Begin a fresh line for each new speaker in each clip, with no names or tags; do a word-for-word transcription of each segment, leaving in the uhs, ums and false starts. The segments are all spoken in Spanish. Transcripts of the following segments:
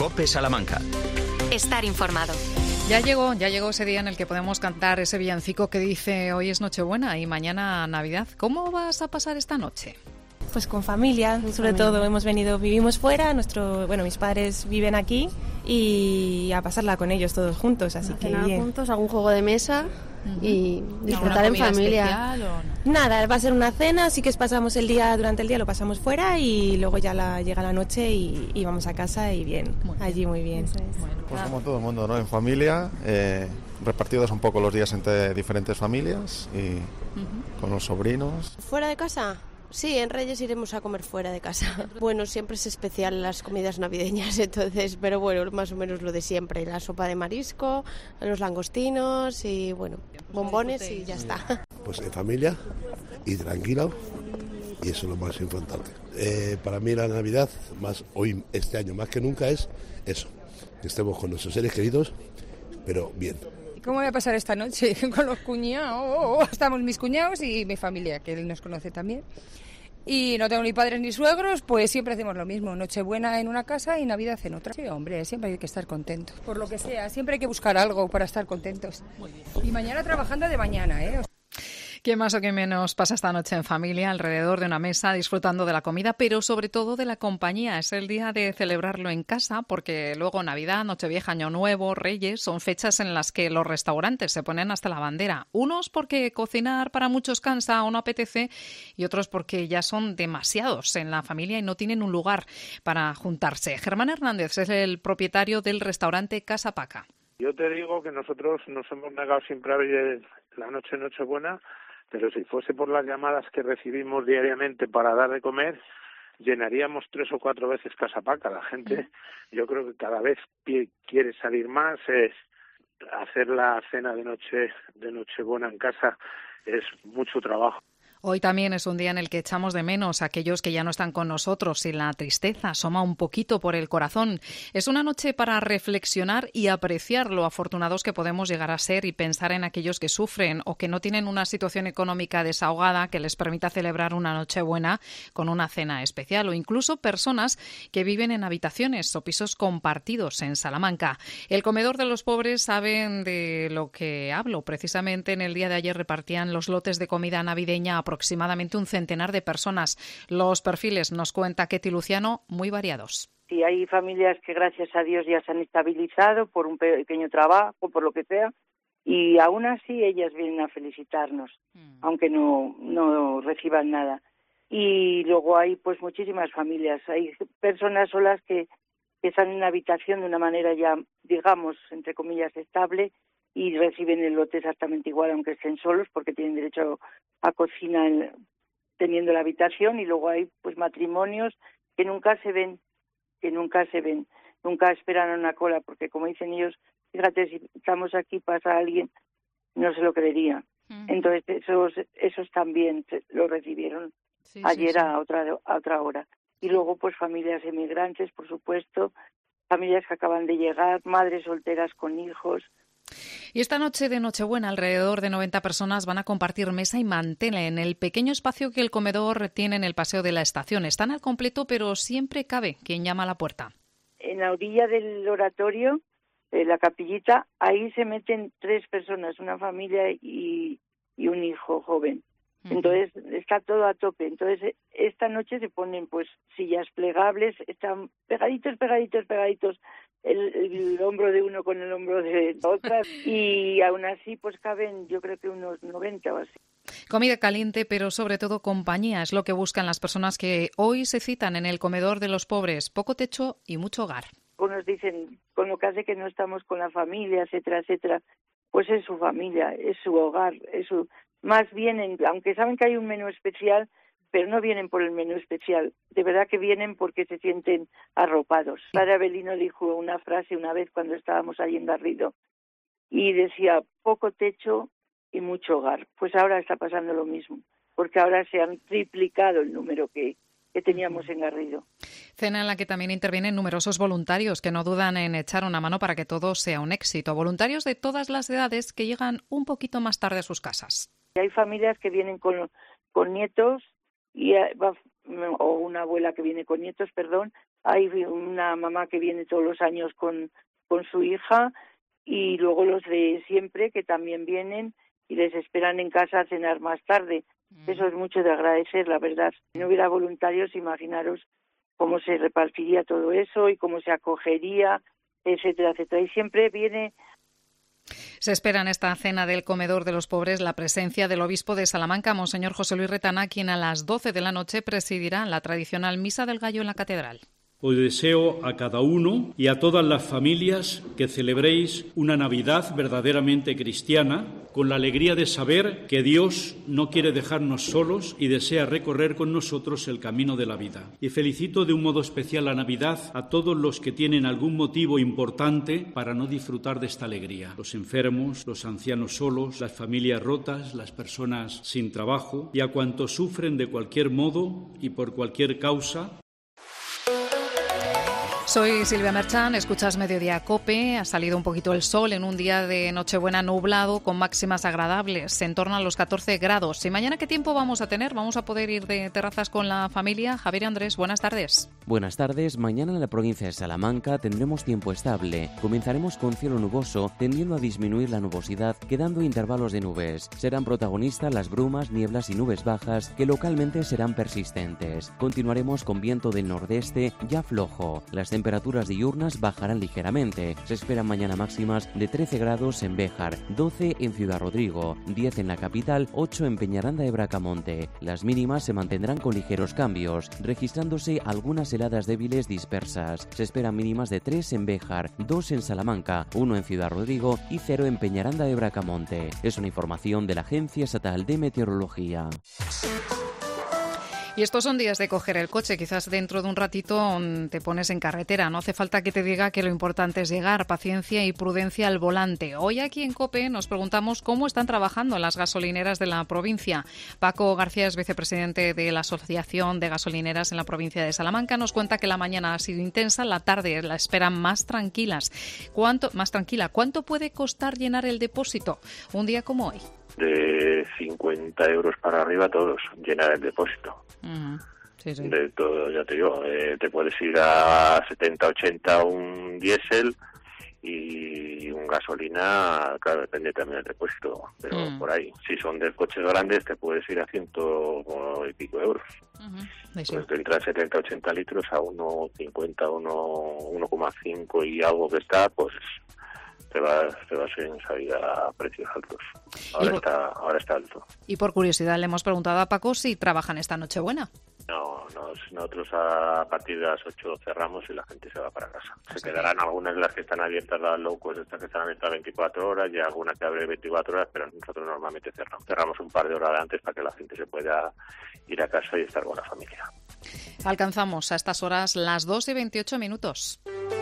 COPE Salamanca.
Estar informado.
Ya llegó, ya llegó ese día en el que podemos cantar ese villancico que dice hoy es Nochebuena y mañana Navidad. ¿Cómo vas a pasar esta noche?
Pues con familia, con sobre familia. todo hemos venido, vivimos fuera, nuestro, bueno, mis padres viven aquí y a pasarla con ellos todos juntos, así a que
cenar
bien.
juntos, algún juego de mesa uh-huh. y disfrutar en familia.
No? Nada, va a ser una cena, así que pasamos el día, durante el día lo pasamos fuera y luego ya la, llega la noche y, y vamos a casa y bien, muy allí bien. muy bien.
Bueno, pues como todo el mundo, ¿no? En familia, eh, repartidos un poco los días entre diferentes familias y uh-huh. con los sobrinos.
¿Fuera de casa? Sí, en Reyes iremos a comer fuera de casa. Bueno, siempre es especial las comidas navideñas, entonces, pero bueno, más o menos lo de siempre. La sopa de marisco, los langostinos y, bueno, bombones y ya está.
Pues en familia y tranquilo, y eso es lo más importante. Eh, para mí la Navidad, más hoy, este año más que nunca, es eso, que estemos con nuestros seres queridos, pero bien.
¿Cómo voy a pasar esta noche? Con los cuñados. Estamos mis cuñados y mi familia, que él nos conoce también. Y no tengo ni padres ni suegros, pues siempre hacemos lo mismo. Nochebuena en una casa y Navidad en otra. Sí, hombre, siempre hay que estar contentos. Por lo que sea, siempre hay que buscar algo para estar contentos. Muy bien. Y mañana trabajando de mañana, ¿eh?
¿Qué más o qué menos pasa esta noche en familia, alrededor de una mesa, disfrutando de la comida, pero sobre todo de la compañía? Es el día de celebrarlo en casa, porque luego Navidad, Nochevieja, Año Nuevo, Reyes, son fechas en las que los restaurantes se ponen hasta la bandera. Unos porque cocinar para muchos cansa o no apetece, y otros porque ya son demasiados en la familia y no tienen un lugar para juntarse. Germán Hernández es el propietario del restaurante Casa Paca.
Yo te digo que nosotros nos hemos negado siempre a abrir la noche Nochebuena, pero si fuese por las llamadas que recibimos diariamente para dar de comer, llenaríamos tres o cuatro veces Casa Paca. La gente, yo creo que cada vez quiere salir más, es hacer la cena de noche de Nochebuena en casa es mucho trabajo.
Hoy también es un día en el que echamos de menos a aquellos que ya no están con nosotros y la tristeza asoma un poquito por el corazón. Es una noche para reflexionar y apreciar lo afortunados que podemos llegar a ser y pensar en aquellos que sufren o que no tienen una situación económica desahogada que les permita celebrar una Nochebuena con una cena especial, o incluso personas que viven en habitaciones o pisos compartidos en Salamanca. El comedor de los pobres saben de lo que hablo. Precisamente en el día de ayer repartían los lotes de comida navideña a aproximadamente un centenar de personas. Los perfiles, nos cuenta Ketty Luciano, muy variados.
Sí, hay familias que gracias a Dios ya se han estabilizado por un pequeño trabajo, por lo que sea, y aún así ellas vienen a felicitarnos, mm. aunque no, no reciban nada. Y luego hay pues muchísimas familias, hay personas solas que, que están en una habitación de una manera ya, digamos, entre comillas, estable, y reciben el lote exactamente igual, aunque estén solos, porque tienen derecho a cocina en, teniendo la habitación. Y luego hay pues matrimonios que nunca se ven, que nunca se ven, nunca esperan a una cola, porque como dicen ellos, fíjate, si estamos aquí, pasa alguien, no se lo creería. Uh-huh. Entonces esos esos también lo recibieron sí, ayer sí, sí. a otra a otra hora. Y luego pues familias emigrantes, por supuesto, familias que acaban de llegar, madres solteras con hijos.
Y esta noche de Nochebuena, alrededor de noventa personas van a compartir mesa y mantel en el pequeño espacio que el comedor tiene en el Paseo de la Estación. Están al completo, pero siempre cabe quien llama a la puerta.
En la orilla del oratorio, de la capillita, ahí se meten tres personas, una familia y, y un hijo joven. Entonces está todo a tope. Entonces esta noche se ponen pues sillas plegables, están pegaditos, pegaditos, pegaditos el, el hombro de uno con el hombro de otra, y aún así pues caben yo creo que unos noventa o así.
Comida caliente, pero sobre todo compañía, es lo que buscan las personas que hoy se citan en el comedor de los pobres. Poco techo y mucho hogar.
Nos dicen, con lo que hace que no estamos con la familia, etcétera, etcétera, pues es su familia, es su hogar, es su... Más vienen, aunque saben que hay un menú especial, pero no vienen por el menú especial. De verdad que vienen porque se sienten arropados. Padre Abelino dijo una frase una vez cuando estábamos allí en Garrido y decía, poco techo y mucho hogar. Pues ahora está pasando lo mismo, porque ahora se han triplicado el número que, que teníamos en Garrido.
Cena en la que también intervienen numerosos voluntarios que no dudan en echar una mano para que todo sea un éxito. Voluntarios de todas las edades que llegan un poquito más tarde a sus casas.
Hay familias que vienen con, con nietos y va, o una abuela que viene con nietos, perdón, hay una mamá que viene todos los años con, con su hija, y luego los de siempre que también vienen y les esperan en casa a cenar más tarde. Mm. Eso es mucho de agradecer, la verdad. Si no hubiera voluntarios, imaginaros cómo se repartiría todo eso y cómo se acogería, etcétera, etcétera. Y siempre viene...
Se espera en esta cena del comedor de los pobres la presencia del obispo de Salamanca, Monseñor José Luis Retana, quien a las doce de la noche presidirá la tradicional Misa del Gallo en la Catedral.
Os deseo a cada uno y a todas las familias que celebréis una Navidad verdaderamente cristiana, con la alegría de saber que Dios no quiere dejarnos solos y desea recorrer con nosotros el camino de la vida. Y felicito de un modo especial la Navidad a todos los que tienen algún motivo importante para no disfrutar de esta alegría. Los enfermos, los ancianos solos, las familias rotas, las personas sin trabajo y a cuantos sufren de cualquier modo y por cualquier causa.
Soy Silvia Merchan, escuchas Mediodía COPE. Ha salido un poquito el sol en un día de Nochebuena nublado con máximas agradables, en torno a los catorce grados. ¿Y mañana qué tiempo vamos a tener? ¿Vamos a poder ir de terrazas con la familia? Javier y Andrés, buenas tardes.
Buenas tardes. Mañana en la provincia de Salamanca tendremos tiempo estable. Comenzaremos con cielo nuboso, tendiendo a disminuir la nubosidad, quedando intervalos de nubes. Serán protagonistas las brumas, nieblas y nubes bajas, que localmente serán persistentes. Continuaremos con viento del nordeste ya flojo. Las temperaturas diurnas bajarán ligeramente. Se esperan mañana máximas de trece grados en Béjar, doce en Ciudad Rodrigo, diez en la capital, ocho en Peñaranda de Bracamonte. Las mínimas se mantendrán con ligeros cambios, registrándose algunas heladas débiles dispersas. Se esperan mínimas de tres en Béjar, dos en Salamanca, uno en Ciudad Rodrigo y cero en Peñaranda de Bracamonte. Es una información de la Agencia Estatal de Meteorología.
Y estos son días de coger el coche. Quizás dentro de un ratito te pones en carretera. No hace falta que te diga que lo importante es llegar, paciencia y prudencia al volante. Hoy aquí en COPE nos preguntamos cómo están trabajando las gasolineras de la provincia. Paco García es vicepresidente de la Asociación de Gasolineras en la provincia de Salamanca. Nos cuenta que la mañana ha sido intensa, la tarde la esperan más tranquilas. ¿Cuánto, más tranquila? ¿Cuánto puede costar llenar el depósito un día como hoy?
De cincuenta euros para arriba todos, llenar el depósito.
Uh-huh. Sí, sí.
De todo, ya te digo, eh, te puedes ir a setenta, ochenta un diésel y un gasolina, claro, depende también del depósito, pero uh-huh. por ahí. Si son de coches grandes te puedes ir a ciento y pico euros. Uh-huh. Pues te entras setenta, ochenta litros a uno cincuenta, uno coma cinco y algo que está, pues... te vas, te vas en salida a precios altos. Ahora, por, está, ahora está alto.
Y por curiosidad le hemos preguntado a Paco si trabajan esta Nochebuena.
No, nos, nosotros a partir de las ocho cerramos y la gente se va para casa. Se Así quedarán que... algunas de las que están abiertas, las locos, estas que están abiertas veinticuatro horas y algunas que abren veinticuatro horas, pero nosotros normalmente cerramos. Cerramos un par de horas antes para que la gente se pueda ir a casa y estar con la familia.
Alcanzamos a estas horas las dos y veintiocho minutos.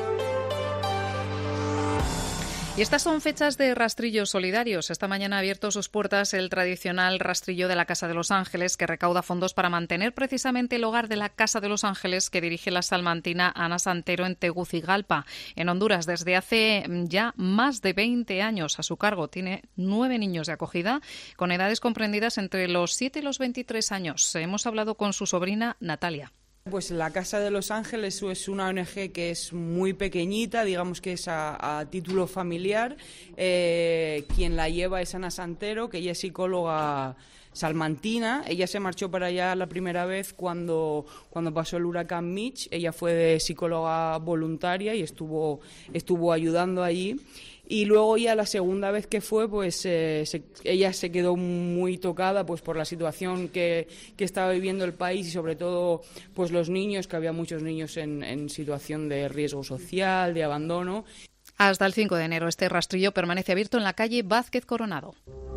Y estas son fechas de rastrillos solidarios. Esta mañana ha abierto sus puertas el tradicional rastrillo de la Casa de los Ángeles, que recauda fondos para mantener precisamente el hogar de la Casa de los Ángeles que dirige la salmantina Ana Santero en Tegucigalpa, en Honduras, desde hace ya más de veinte años a su cargo. Tiene nueve niños de acogida con edades comprendidas entre los siete y los veintitrés años. Hemos hablado con su sobrina Natalia.
Pues la Casa de los Ángeles es una O N Ge que es muy pequeñita, digamos que es a, a título familiar. Eh, quien la lleva es Ana Santero, que ella es psicóloga salmantina. Ella se marchó para allá la primera vez cuando, cuando pasó el huracán Mitch. Ella fue de psicóloga voluntaria y estuvo, estuvo ayudando allí. Y luego ya la segunda vez que fue, pues eh, se, ella se quedó muy tocada pues por la situación que, que estaba viviendo el país y sobre todo pues los niños, que había muchos niños en, en situación de riesgo social, de abandono.
Hasta el cinco de enero este rastrillo permanece abierto en la calle Vázquez Coronado.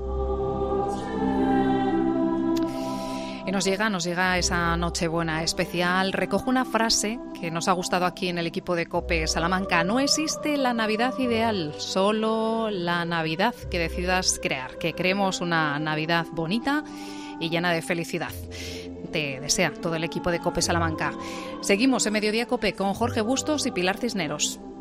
Y nos llega, nos llega esa Nochebuena especial. Recojo una frase que nos ha gustado aquí en el equipo de COPE Salamanca. No existe la Navidad ideal, solo la Navidad que decidas crear. Que creemos una Navidad bonita y llena de felicidad. Te desea todo el equipo de COPE Salamanca. Seguimos en Mediodía COPE con Jorge Bustos y Pilar Cisneros.